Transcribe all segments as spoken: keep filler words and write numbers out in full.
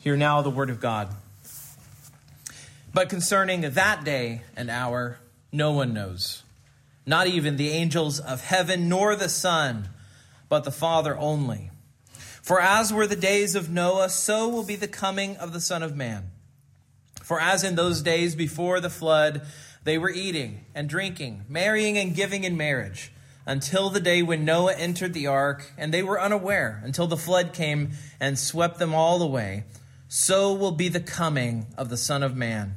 Hear now the word of God. But concerning that day and hour, no one knows, not even the angels of heaven, nor the Son, but the Father only. For as were the days of Noah, so will be the coming of the Son of Man. For as in those days before the flood, they were eating and drinking, marrying and giving in marriage, until the day when Noah entered the ark, and they were unaware until the flood came and swept them all away. So will be the coming of the Son of Man.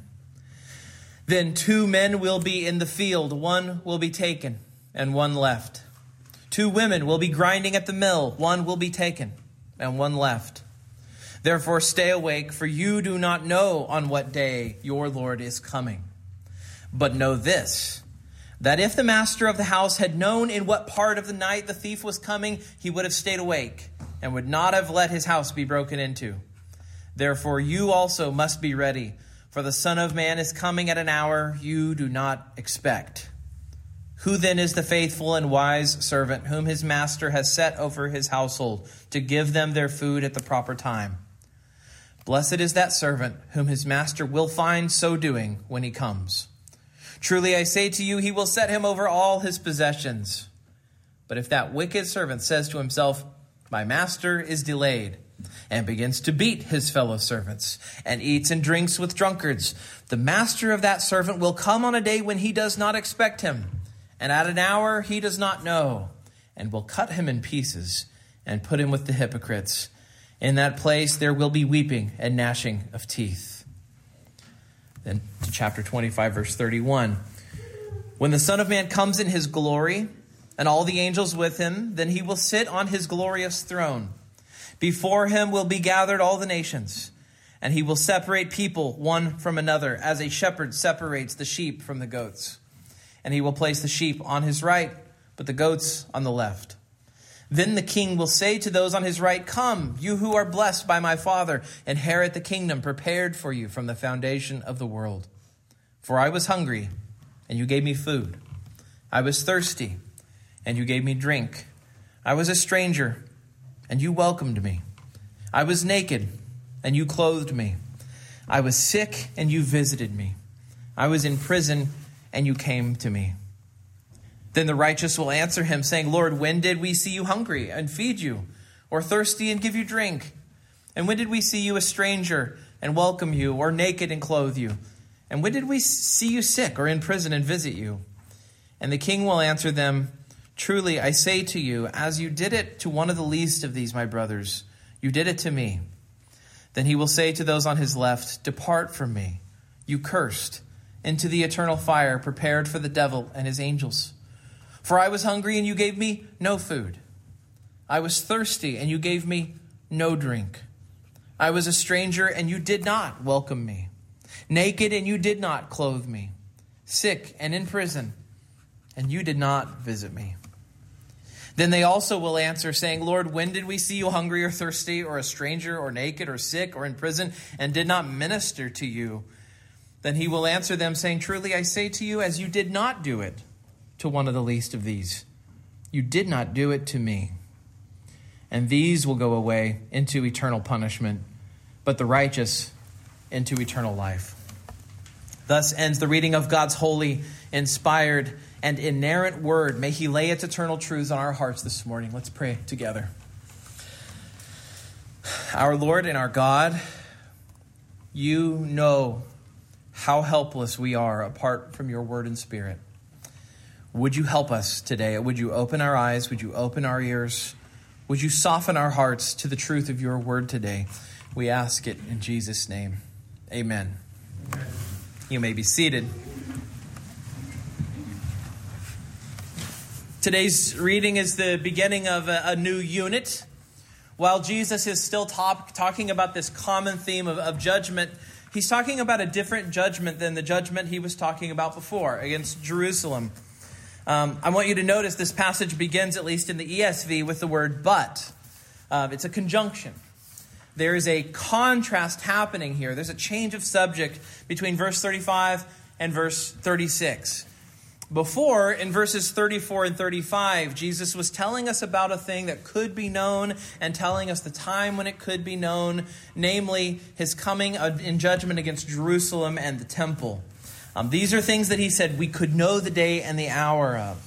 Then two men will be in the field, one will be taken and one left. Two women will be grinding at the mill, one will be taken and one left. Therefore stay awake, for you do not know on what day your Lord is coming. But know this, that if the master of the house had known in what part of the night the thief was coming, he would have stayed awake and would not have let his house be broken into. Therefore you also must be ready, for the Son of Man is coming at an hour you do not expect. Who then is the faithful and wise servant whom his master has set over his household to give them their food at the proper time? Blessed is that servant whom his master will find so doing when he comes. Truly I say to you, he will set him over all his possessions. But if that wicked servant says to himself, my master is delayed, and begins to beat his fellow servants, and eats and drinks with drunkards, the master of that servant will come on a day when he does not expect him, and at an hour he does not know, and will cut him in pieces, and put him with the hypocrites. In that place there will be weeping and gnashing of teeth. Then to chapter twenty-five, verse thirty-one. When the Son of Man comes in his glory, and all the angels with him, then he will sit on his glorious throne. Before him will be gathered all the nations, and he will separate people one from another, as a shepherd separates the sheep from the goats. And he will place the sheep on his right, but the goats on the left. Then the king will say to those on his right, come, you who are blessed by my Father, inherit the kingdom prepared for you from the foundation of the world. For I was hungry, and you gave me food. I was thirsty, and you gave me drink. I was a stranger, and you welcomed me. I was naked, and you clothed me. I was sick, and you visited me. I was in prison, and you came to me. Then the righteous will answer him, saying, Lord, when did we see you hungry and feed you, or thirsty and give you drink? And when did we see you a stranger and welcome you, or naked and clothe you? And when did we see you sick or in prison and visit you? And the king will answer them, truly, I say to you, as you did it to one of the least of these, my brothers, you did it to me. Then he will say to those on his left, depart from me, you cursed, into the eternal fire prepared for the devil and his angels. For I was hungry, and you gave me no food. I was thirsty, and you gave me no drink. I was a stranger, and you did not welcome me. Naked, and you did not clothe me. Sick and in prison, and you did not visit me. Then they also will answer, saying, Lord, when did we see you hungry or thirsty, or a stranger, or naked, or sick, or in prison, and did not minister to you? Then he will answer them, saying, truly, I say to you, as you did not do it to one of the least of these, you did not do it to me. And these will go away into eternal punishment, but the righteous into eternal life. Thus ends the reading of God's holy, inspired, and inerrant word. May he lay its eternal truths on our hearts this morning. Let's pray together. Our Lord and our God, you know how helpless we are apart from your word and spirit. Would you help us today? Would you open our eyes? Would you open our ears? Would you soften our hearts to the truth of your word today? We ask it in Jesus' name. Amen. Amen. You may be seated. Today's reading is the beginning of a, a new unit. While Jesus is still top, talking about this common theme of, of judgment, he's talking about a different judgment than the judgment he was talking about before against Jerusalem. Um, I want you to notice this passage begins, at least in the E S V, with the word but. Uh, it's a conjunction. There is a contrast happening here. There's a change of subject between verse thirty-five and verse thirty-six. Before, in verses thirty-four and thirty-five, Jesus was telling us about a thing that could be known and telling us the time when it could be known, namely his coming in judgment against Jerusalem and the temple. Um, these are things that he said we could know the day and the hour of.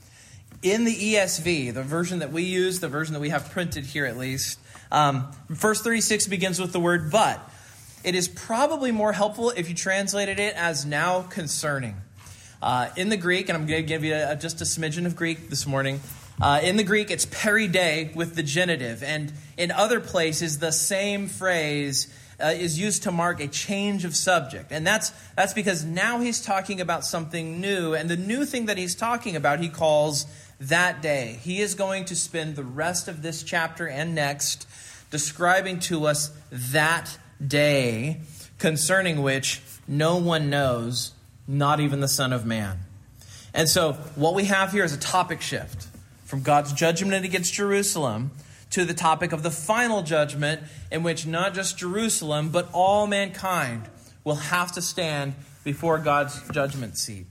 In the E S V, the version that we use, the version that we have printed here at least, um, verse thirty-six begins with the word but. It is probably more helpful if you translated it as now concerning. Uh, in the Greek, and I'm going to give you a, just a smidgen of Greek this morning. Uh, in the Greek, it's peride with the genitive. And in other places, the same phrase uh, is used to mark a change of subject. And that's that's because now he's talking about something new. And the new thing that he's talking about, he calls that day. He is going to spend the rest of this chapter and next describing to us that day concerning which no one knows, not even the Son of Man. And so what we have here is a topic shift from God's judgment against Jerusalem to the topic of the final judgment in which not just Jerusalem, but all mankind will have to stand before God's judgment seat.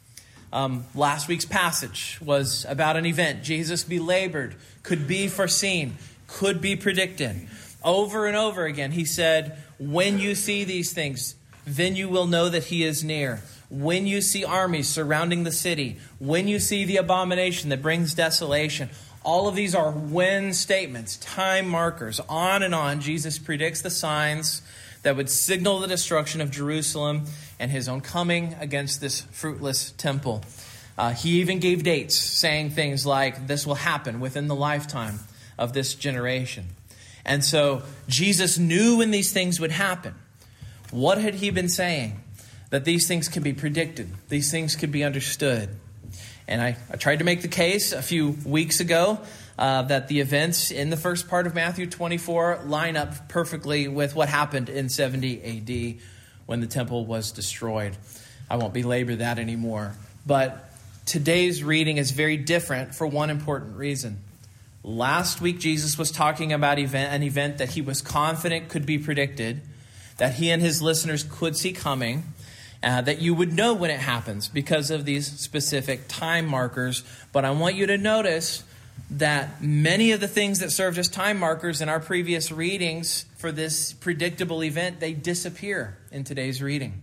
Um, last week's passage was about an event Jesus belabored, could be foreseen, could be predicted. Over and over again, he said, when you see these things, then you will know that he is near. When you see armies surrounding the city, when you see the abomination that brings desolation, all of these are when statements, time markers, on and on. Jesus predicts the signs that would signal the destruction of Jerusalem and his own coming against this fruitless temple. Uh, he even gave dates, saying things like, this will happen within the lifetime of this generation. And so Jesus knew when these things would happen. What had he been saying? That these things could be predicted. These things could be understood. And I, I tried to make the case a few weeks ago uh, that the events in the first part of Matthew twenty-four line up perfectly with what happened in seventy A D when the temple was destroyed. I won't belabor that anymore. But today's reading is very different for one important reason. Last week, Jesus was talking about event, an event that he was confident could be predicted, that he and his listeners could see coming, Uh, that you would know when it happens because of these specific time markers. But I want you to notice that many of the things that served as time markers in our previous readings for this predictable event, they disappear in today's reading.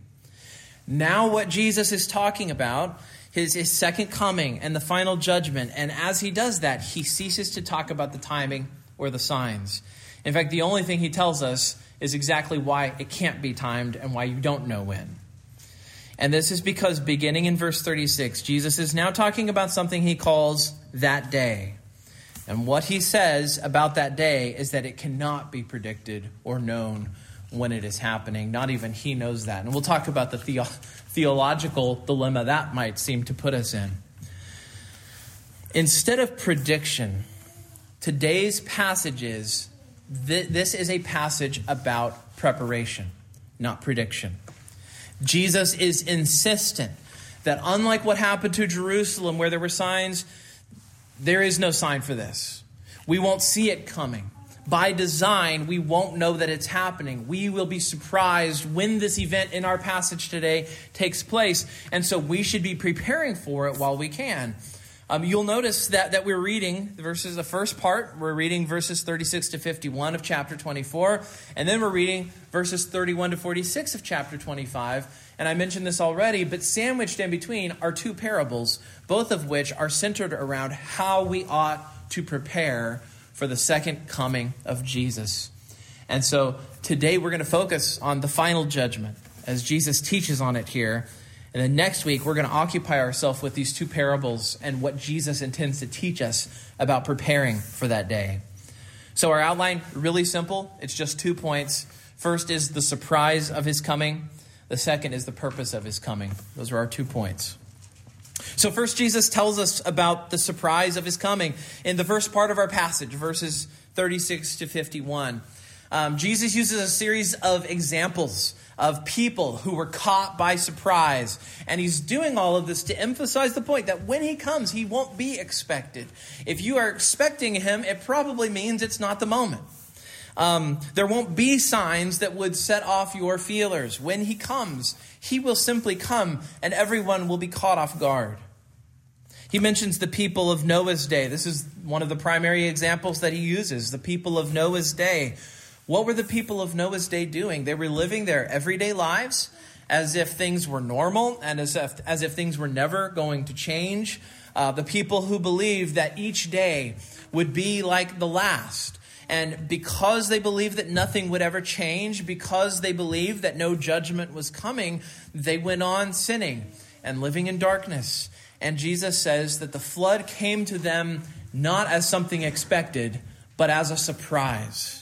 Now what Jesus is talking about is his second coming and the final judgment. And as he does that, he ceases to talk about the timing or the signs. In fact, the only thing he tells us is exactly why it can't be timed and why you don't know when. And this is because beginning in verse thirty-six, Jesus is now talking about something he calls that day. And what he says about that day is that it cannot be predicted or known when it is happening. Not even he knows that. And we'll talk about the theo- theological dilemma that might seem to put us in. Instead of prediction, today's passage is, th- this is a passage about preparation, not prediction. Jesus is insistent that unlike what happened to Jerusalem where there were signs, there is no sign for this. We won't see it coming. By design, we won't know that it's happening. We will be surprised when this event in our passage today takes place. And so we should be preparing for it while we can. Um, you'll notice that, that we're reading the verses, the first part, we're reading verses thirty-six to fifty-one of chapter twenty-four, and then we're reading verses thirty-one to forty-six of chapter twenty-five. And I mentioned this already, but sandwiched in between are two parables, both of which are centered around how we ought to prepare for the second coming of Jesus. And so today we're going to focus on the final judgment as Jesus teaches on it here. And then next week, we're going to occupy ourselves with these two parables and what Jesus intends to teach us about preparing for that day. So our outline, really simple. It's just two points. First is the surprise of his coming. The second is the purpose of his coming. Those are our two points. So first, Jesus tells us about the surprise of his coming. In the first part of our passage, verses thirty-six to fifty-one, um, Jesus uses a series of examples of people who were caught by surprise. And he's doing all of this to emphasize the point that when he comes, he won't be expected. If you are expecting him, it probably means it's not the moment. Um, there won't be signs that would set off your feelers. When he comes, he will simply come and everyone will be caught off guard. He mentions the people of Noah's day. This is one of the primary examples that he uses, the people of Noah's day. What were the people of Noah's day doing? They were living their everyday lives as if things were normal and as if, as if things were never going to change. Uh, the people who believed that each day would be like the last. And because they believed that nothing would ever change, because they believed that no judgment was coming, they went on sinning and living in darkness. And Jesus says that the flood came to them not as something expected, but as a surprise.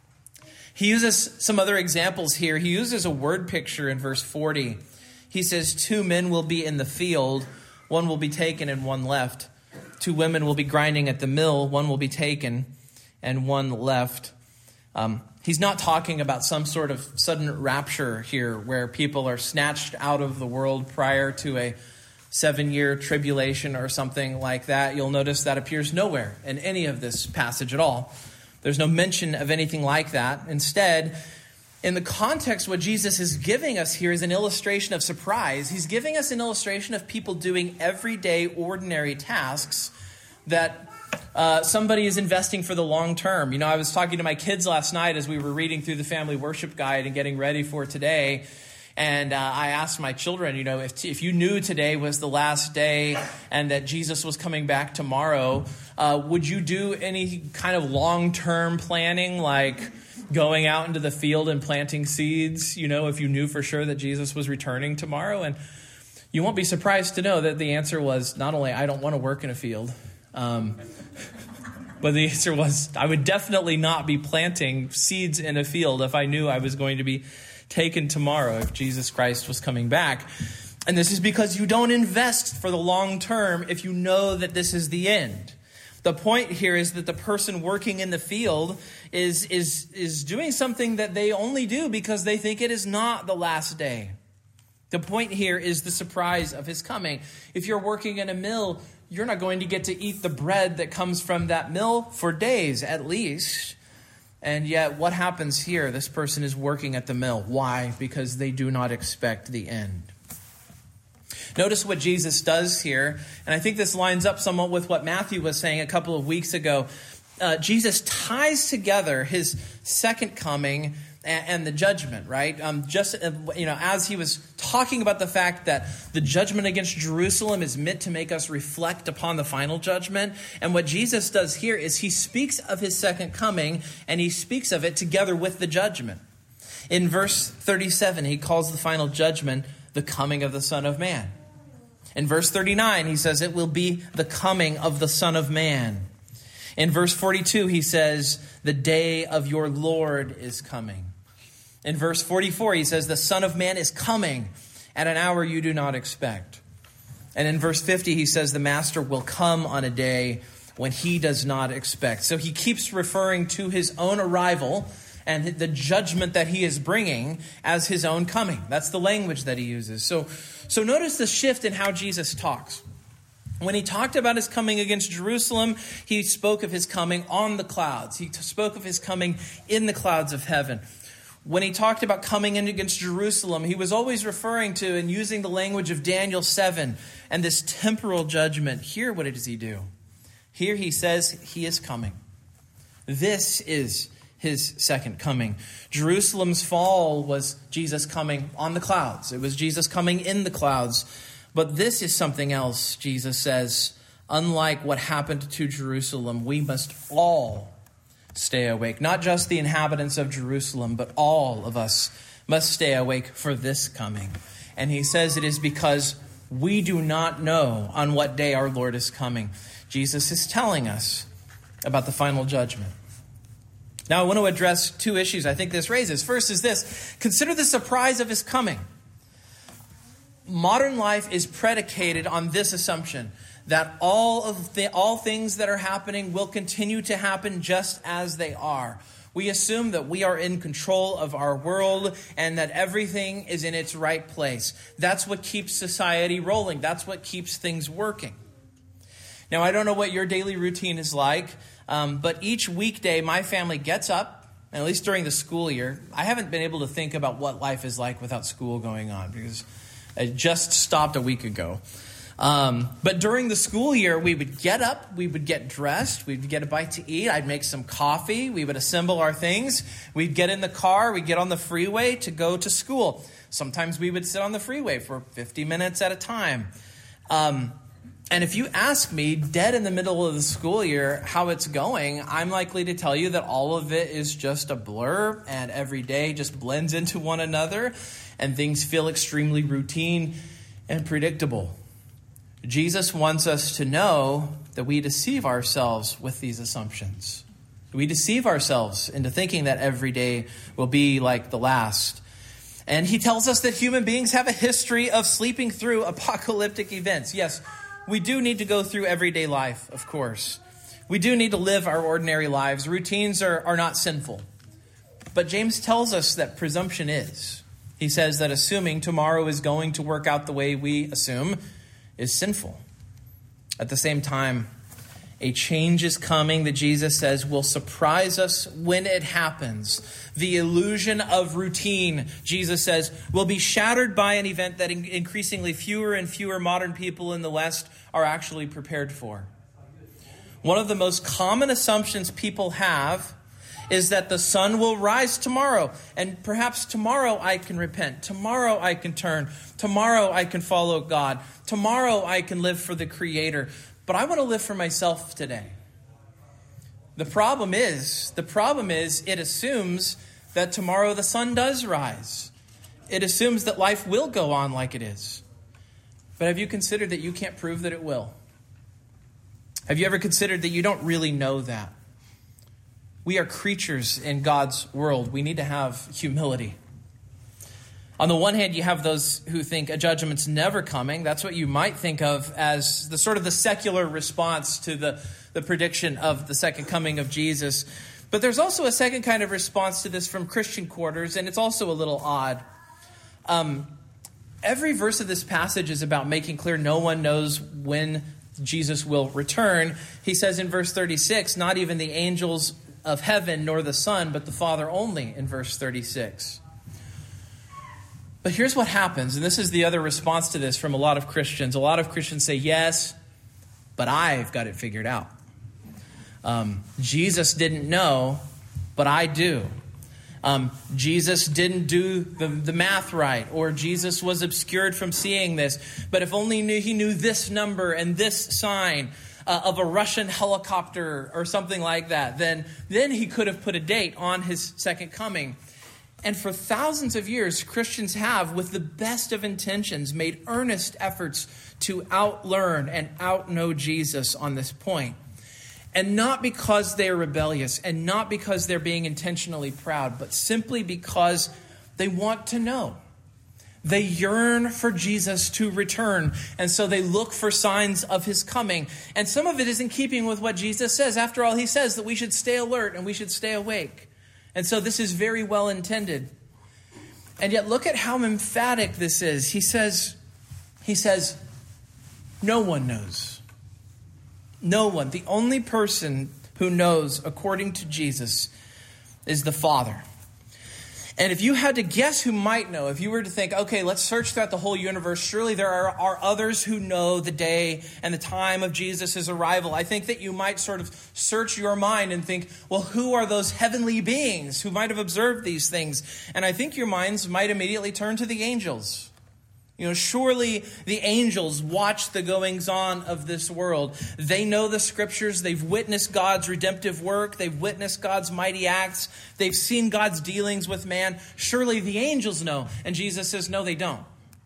He uses some other examples here. He uses a word picture in verse forty. He says, two men will be in the field, one will be taken and one left. Two women will be grinding at the mill, one will be taken and one left. Um, he's not talking about some sort of sudden rapture here where people are snatched out of the world prior to a seven-year tribulation or something like that. You'll notice that appears nowhere in any of this passage at all. There's no mention of anything like that. Instead, in the context, what Jesus is giving us here is an illustration of surprise. He's giving us an illustration of people doing everyday, ordinary tasks that uh, somebody is investing for the long term. You know, I was talking to my kids last night as we were reading through the family worship guide and getting ready for today. And uh, I asked my children, you know, if if you knew today was the last day and that Jesus was coming back tomorrow, uh, would you do any kind of long-term planning, like going out into the field and planting seeds, you know, if you knew for sure that Jesus was returning tomorrow? And you won't be surprised to know that the answer was not only I don't want to work in a field, um, but the answer was I would definitely not be planting seeds in a field if I knew I was going to be taken tomorrow if Jesus Christ was coming back. And this is because you don't invest for the long term if you know that this is the end. The point here is that the person working in the field is, is, is doing something that they only do because they think it is not the last day. The point here is the surprise of his coming. If you're working in a mill, you're not going to get to eat the bread that comes from that mill for days at least. And yet, what happens here? This person is working at the mill. Why? Because they do not expect the end. Notice what Jesus does here, and I think this lines up somewhat with what Matthew was saying a couple of weeks ago. Uh, Jesus ties together his second coming and, and the judgment, right? Um, just uh, you know, as he was talking about the fact that the judgment against Jerusalem is meant to make us reflect upon the final judgment, and what Jesus does here is he speaks of his second coming, and he speaks of it together with the judgment. In verse thirty-seven, he calls the final judgment the coming of the Son of Man. In verse thirty-nine, he says it will be the coming of the Son of Man. In verse forty-two, he says the day of your Lord is coming. In verse forty-four, he says the Son of Man is coming at an hour you do not expect. And in verse fifty, he says the Master will come on a day when he does not expect. So he keeps referring to his own arrival and the judgment that he is bringing as his own coming. That's the language that he uses. So, so notice the shift in how Jesus talks. When he talked about his coming against Jerusalem, he spoke of his coming on the clouds. He spoke of his coming in the clouds of heaven. When he talked about coming in against Jerusalem, he was always referring to and using the language of Daniel seven and this temporal judgment. Here, what does he do? Here he says he is coming. This is his second coming. Jerusalem's fall was Jesus coming on the clouds. It was Jesus coming in the clouds. But this is something else, Jesus says. Unlike what happened to Jerusalem, we must all stay awake. Not just the inhabitants of Jerusalem, but all of us must stay awake for this coming. And he says it is because we do not know on what day our Lord is coming. Jesus is telling us about the final judgment. Now, I want to address two issues I think this raises. First is this: consider the surprise of his coming. Modern life is predicated on this assumption that all of the, all things that are happening will continue to happen just as they are. We assume that we are in control of our world and that everything is in its right place. That's what keeps society rolling. That's what keeps things working. Now, I don't know what your daily routine is like, um, but each weekday my family gets up, and at least during the school year. I haven't been able to think about what life is like without school going on because it just stopped a week ago. Um, but during the school year, we would get up, we would get dressed, we'd get a bite to eat, I'd make some coffee, we would assemble our things, we'd get in the car, we'd get on the freeway to go to school. Sometimes we would sit on the freeway for fifty minutes at a time. Um, and if you ask me, dead in the middle of the school year, how it's going, I'm likely to tell you that all of it is just a blur, and every day just blends into one another, and things feel extremely routine and predictable. Jesus wants us to know that we deceive ourselves with these assumptions. We deceive ourselves into thinking that every day will be like the last. And he tells us that human beings have a history of sleeping through apocalyptic events. Yes, we do need to go through everyday life, of course. We do need to live our ordinary lives. Routines are, are not sinful. But James tells us that presumption is. He says that assuming tomorrow is going to work out the way we assume is sinful. At the same time, a change is coming that Jesus says will surprise us when it happens. The illusion of routine, Jesus says, will be shattered by an event that increasingly fewer and fewer modern people in the West are actually prepared for. One of the most common assumptions people have is that the sun will rise tomorrow, and perhaps tomorrow I can repent. Tomorrow I can turn. Tomorrow I can follow God. Tomorrow I can live for the Creator. But I want to live for myself today. The problem is, the problem is it assumes that tomorrow the sun does rise. It assumes that life will go on like it is. But have you considered that you can't prove that it will? Have you ever considered that you don't really know that? We are creatures in God's world. We need to have humility. On the one hand, you have those who think a judgment's never coming. That's what you might think of as the sort of the secular response to the, the prediction of the second coming of Jesus. But there's also a second kind of response to this from Christian quarters, and it's also a little odd. Um, every verse of this passage is about making clear no one knows when Jesus will return. He says in verse thirty-six, not even the angels of heaven nor the Son, but the Father only, in verse thirty-six. But here's what happens, and this is the other response to this from a lot of Christians. A lot of Christians say, yes, but I've got it figured out. Um, Jesus didn't know, but I do. Um, Jesus didn't do the, the math right, or Jesus was obscured from seeing this. But if only knew, he knew this number and this sign uh, of a Russian helicopter or something like that, then, then he could have put a date on his second coming. And for thousands of years, Christians have, with the best of intentions, made earnest efforts to outlearn and outknow Jesus on this point. And not because they are rebellious, and not because they're being intentionally proud, but simply because they want to know. They yearn for Jesus to return, and so they look for signs of his coming. And some of it is in keeping with what Jesus says. After all, he says that we should stay alert and we should stay awake. And so this is very well intended. And yet look at how emphatic this is. He says, he says, no one knows. No one. The only person who knows, according to Jesus, is the Father. And if you had to guess who might know, if you were to think, okay, let's search throughout the whole universe, surely there are, are others who know the day and the time of Jesus' arrival. I think that you might sort of search your mind and think, well, who are those heavenly beings who might have observed these things? And I think your minds might immediately turn to the angels. You know, surely the angels watch the goings-on of this world. They know the scriptures. They've witnessed God's redemptive work. They've witnessed God's mighty acts. They've seen God's dealings with man. Surely the angels know. And Jesus says, no, they don't.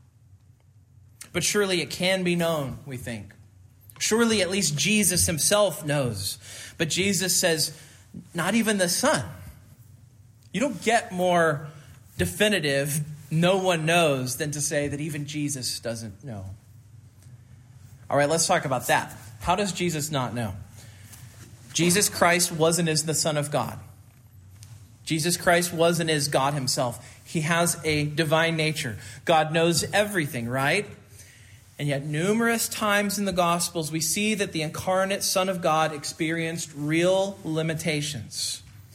But surely it can be known, we think. Surely at least Jesus himself knows. But Jesus says, not even the Son. You don't get more definitive no one knows than to say that even Jesus doesn't know. All right, let's talk about that. How does Jesus not know? Jesus Christ was and is the Son of God. Jesus Christ was and is God himself. He has a divine nature. God knows everything, right? And yet numerous times in the Gospels we see that the incarnate Son of God experienced real limitations.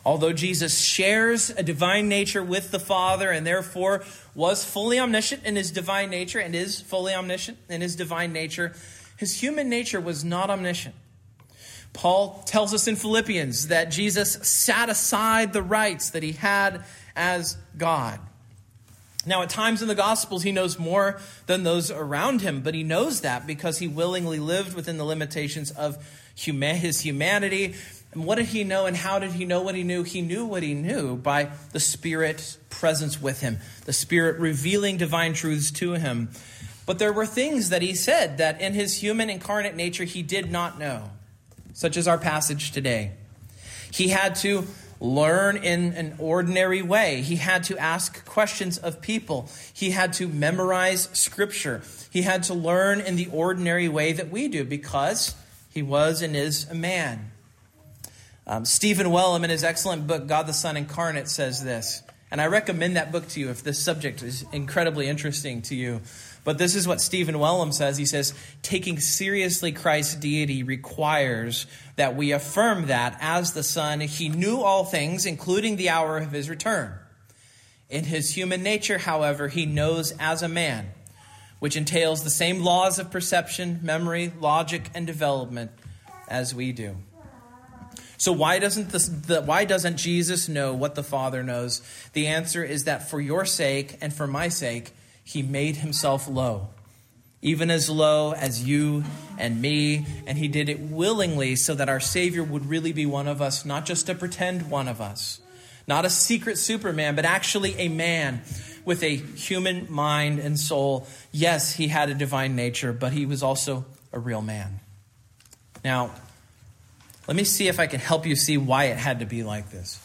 Although Jesus shares a divine nature with the Father and therefore was fully omniscient in his divine nature and is fully omniscient in his divine nature, his human nature was not omniscient. Paul tells us in Philippians that Jesus sat aside the rights that he had as God. Now, at times in the Gospels, he knows more than those around him, but he knows that because he willingly lived within the limitations of huma- his humanity. And what did he know and how did he know what he knew? He knew what he knew by the Spirit's presence with him, the Spirit revealing divine truths to him. But there were things that he said that in his human incarnate nature he did not know, such as our passage today. He had to learn in an ordinary way. He had to ask questions of people. He had to memorize Scripture. He had to learn in the ordinary way that we do because he was and is a man. Um, Stephen Wellum, in his excellent book, God the Son Incarnate, says this. And I recommend that book to you if this subject is incredibly interesting to you. But this is what Stephen Wellum says. He says, taking seriously Christ's deity requires that we affirm that as the Son, he knew all things, including the hour of his return. In his human nature, however, he knows as a man, which entails the same laws of perception, memory, logic, and development as we do. So why doesn't this, the, why doesn't Jesus know what the Father knows? The answer is that for your sake and for my sake, he made himself low, even as low as you and me, and he did it willingly so that our Savior would really be one of us, not just a pretend one of us, not a secret Superman, but actually a man with a human mind and soul. Yes, he had a divine nature, but he was also a real man. Now, let me see if I can help you see why it had to be like this.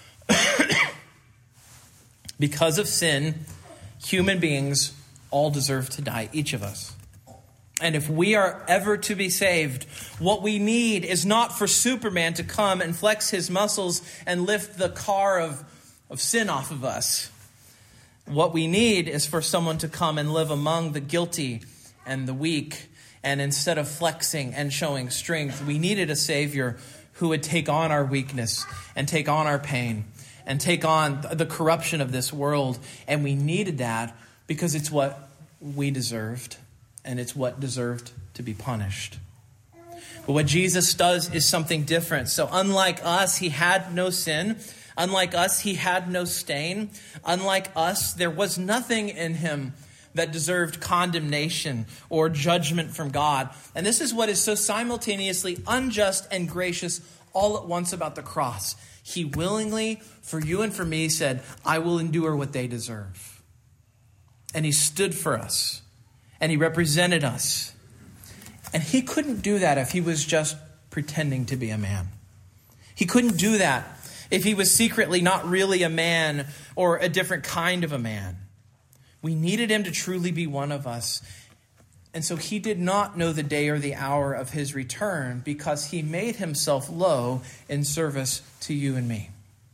Because of sin, human beings all deserve to die, each of us. And if we are ever to be saved, what we need is not for Superman to come and flex his muscles and lift the car of, of sin off of us. What we need is for someone to come and live among the guilty and the weak. And instead of flexing and showing strength, we needed a Savior who would take on our weakness and take on our pain and take on the corruption of this world. And we needed that because it's what we deserved, and it's what deserved to be punished. But what Jesus does is something different. So unlike us, he had no sin. Unlike us, he had no stain. Unlike us, there was nothing in him that deserved condemnation or judgment from God. And this is what is so simultaneously unjust and gracious all at once about the cross. He willingly, for you and for me, said, I will endure what they deserve. And he stood for us. And he represented us. And he couldn't do that if he was just pretending to be a man. He couldn't do that if he was secretly not really a man or a different kind of a man. We needed him to truly be one of us. And so he did not know the day or the hour of his return because he made himself low in service to you and me.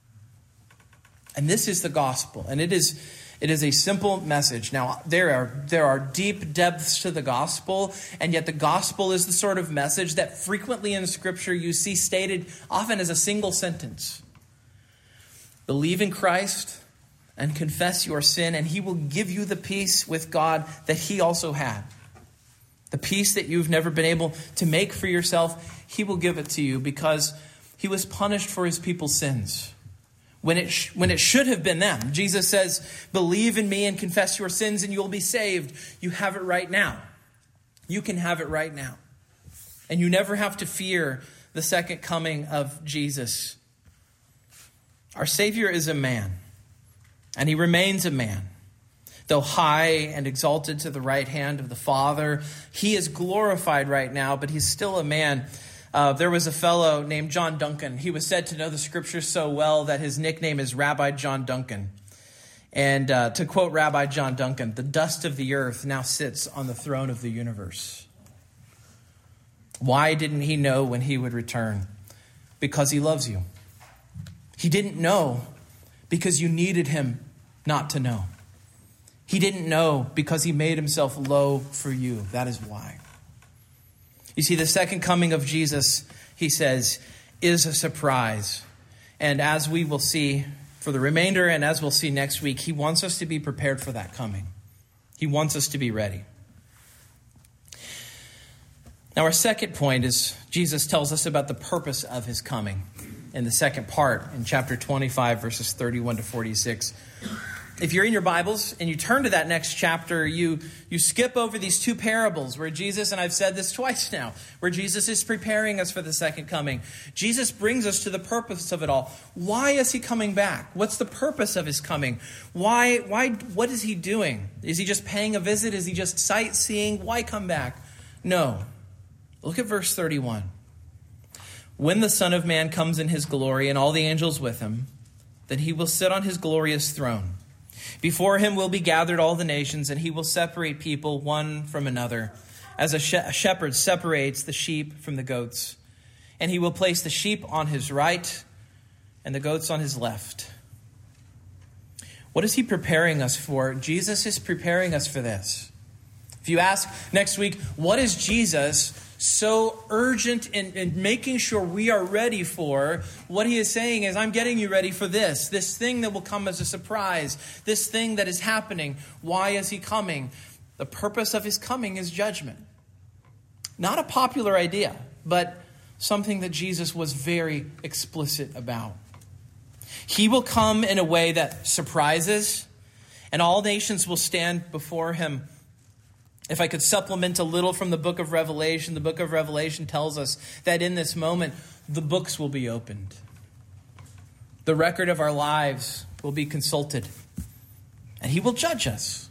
And this is the gospel. And it is it is a simple message. Now, there are there are deep depths to the gospel, and yet the gospel is the sort of message that frequently in Scripture you see stated often as a single sentence. Believe in Christ and confess your sin, and he will give you the peace with God that he also had. The peace that you've never been able to make for yourself, he will give it to you because he was punished for his people's sins. When it, sh- when it should have been them. Jesus says, believe in me and confess your sins and you'll be saved. You have it right now. You can have it right now. And you never have to fear the second coming of Jesus. Our Savior is a man. And he remains a man. Though high and exalted to the right hand of the Father, he is glorified right now, but he's still a man. Uh, there was a fellow named John Duncan. He was said to know the Scriptures so well that his nickname is Rabbi John Duncan. And uh, to quote Rabbi John Duncan, the dust of the earth now sits on the throne of the universe. Why didn't he know when he would return? Because he loves you. He didn't know because you needed him not to know. He didn't know because he made himself low for you. That is why. You see, the second coming of Jesus, he says, is a surprise. And as we will see for the remainder, and as we'll see next week, he wants us to be prepared for that coming. He wants us to be ready. Now, our second point is Jesus tells us about the purpose of his coming in the second part in chapter twenty-five, verses thirty-one to forty-six. If you're in your Bibles and you turn to that next chapter, you, you skip over these two parables where Jesus, and I've said this twice now, where Jesus is preparing us for the second coming. Jesus brings us to the purpose of it all. Why is he coming back? What's the purpose of his coming? Why, why, what is he doing? Is he just paying a visit? Is he just sightseeing? Why come back? No. Look at verse thirty-one. When the Son of Man comes in his glory and all the angels with him, then he will sit on his glorious throne. Before him will be gathered all the nations, and he will separate people one from another, as a, she- a shepherd separates the sheep from the goats. And he will place the sheep on his right and the goats on his left. What is he preparing us for? Jesus is preparing us for this. If you ask next week, what is Jesus so urgent in, in making sure we are ready for? What he is saying is, I'm getting you ready for this. This thing that will come as a surprise. This thing that is happening. Why is he coming? The purpose of his coming is judgment. Not a popular idea, but something that Jesus was very explicit about. He will come in a way that surprises, and all nations will stand before him. If I could supplement a little from the book of Revelation, the book of Revelation tells us that in this moment, the books will be opened. The record of our lives will be consulted, and he will judge us.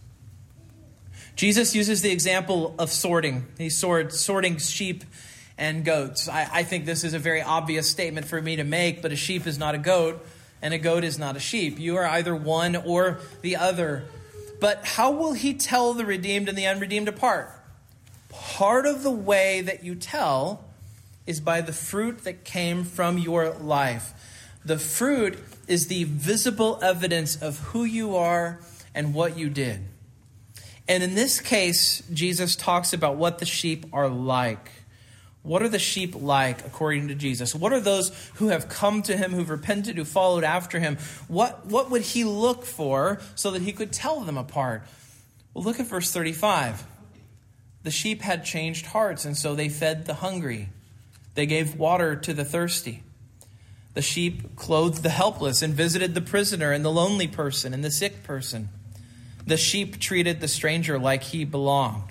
Jesus uses the example of sorting. He's sort, sorting sheep and goats. I, I think this is a very obvious statement for me to make, but a sheep is not a goat, and a goat is not a sheep. You are either one or the other. But how will he tell the redeemed and the unredeemed apart? Part of the way that you tell is by the fruit that came from your life. The fruit is the visible evidence of who you are and what you did. And in this case, Jesus talks about what the sheep are like. What are the sheep like according to Jesus? What are those who have come to him, who've repented, who followed after him? What, what would he look for so that he could tell them apart? Well, look at verse thirty-five. The sheep had changed hearts, and so they fed the hungry. They gave water to the thirsty. The sheep clothed the helpless and visited the prisoner and the lonely person and the sick person. The sheep treated the stranger like he belonged.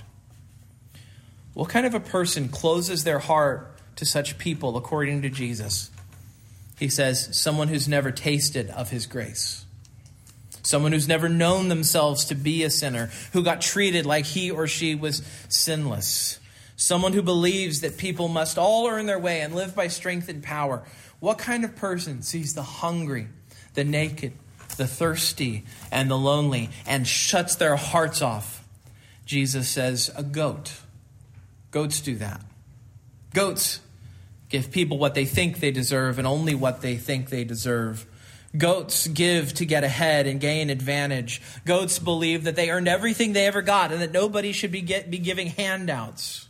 What kind of a person closes their heart to such people according to Jesus? He says, someone who's never tasted of his grace. Someone who's never known themselves to be a sinner, who got treated like he or she was sinless. Someone who believes that people must all earn their way and live by strength and power. What kind of person sees the hungry, the naked, the thirsty, and the lonely, and shuts their hearts off? Jesus says, a goat. Goats do that. Goats give people what they think they deserve and only what they think they deserve. Goats give to get ahead and gain advantage. Goats believe that they earned everything they ever got and that nobody should be, get, be giving handouts.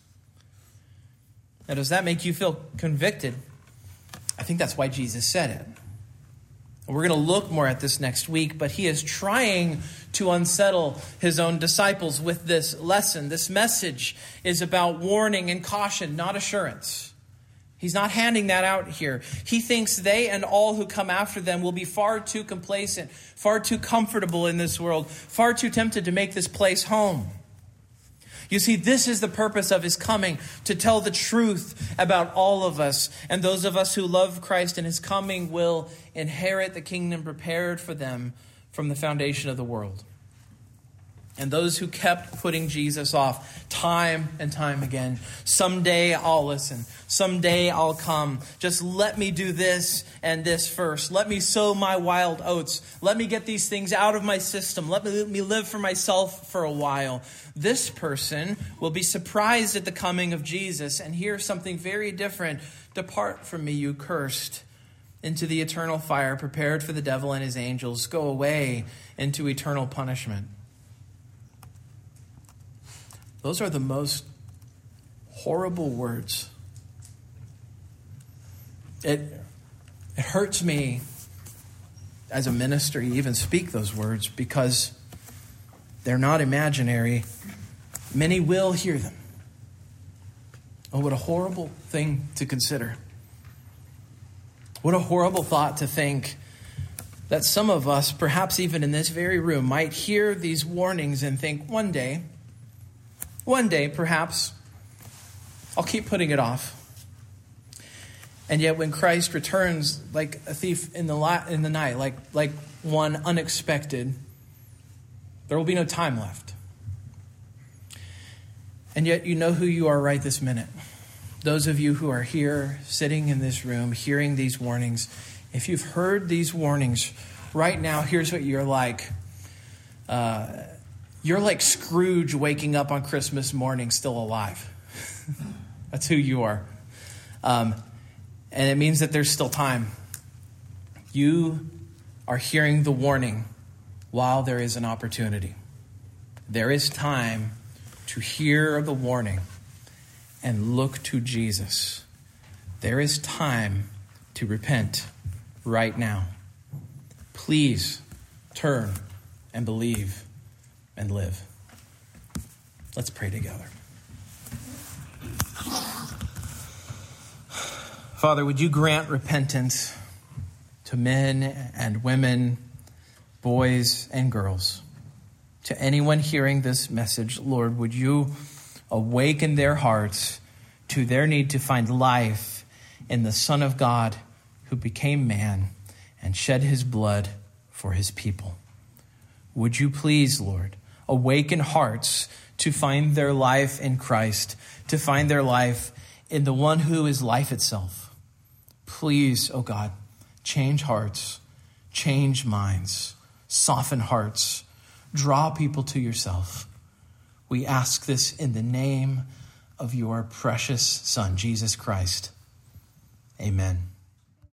Now, does that make you feel convicted? I think that's why Jesus said it. We're going to look more at this next week, but he is trying to unsettle his own disciples with this lesson. This message is about warning and caution, not assurance. He's not handing that out here. He thinks they and all who come after them will be far too complacent, far too comfortable in this world, far too tempted to make this place home. You see, this is the purpose of his coming, to tell the truth about all of us. And those of us who love Christ and his coming will inherit the kingdom prepared for them from the foundation of the world. And those who kept putting Jesus off time and time again. Someday I'll listen. Someday I'll come. Just let me do this and this first. Let me sow my wild oats. Let me get these things out of my system. Let me, let me live for myself for a while. This person will be surprised at the coming of Jesus and hear something very different. Depart from me, you cursed, into the eternal fire prepared for the devil and his angels. Go away into eternal punishment. Those are the most horrible words. It, it hurts me as a minister, you even speak those words because they're not imaginary. Many will hear them. Oh, what a horrible thing to consider. What a horrible thought to think that some of us, perhaps even in this very room, might hear these warnings and think, one day, one day, perhaps, I'll keep putting it off. And yet when Christ returns like a thief in the la- in the night, like, like one unexpected, there will be no time left. And yet you know who you are right this minute. Those of you who are here, sitting in this room, hearing these warnings, if you've heard these warnings right now, here's what you're like. Uh, you're like Scrooge waking up on Christmas morning still alive. That's who you are. Um, and it means that there's still time. You are hearing the warning while there is an opportunity. There is time to hear the warning and look to Jesus. There is time to repent right now. Please turn and believe and live. Let's pray together. Father, would you grant repentance to men and women, boys and girls? To anyone hearing this message, Lord, would you awaken their hearts to their need to find life in the Son of God who became man and shed his blood for his people. Would you please, Lord, awaken hearts to find their life in Christ, to find their life in the one who is life itself. Please, oh God, change hearts, change minds, soften hearts, draw people to yourself. We ask this in the name of your precious Son, Jesus Christ. Amen.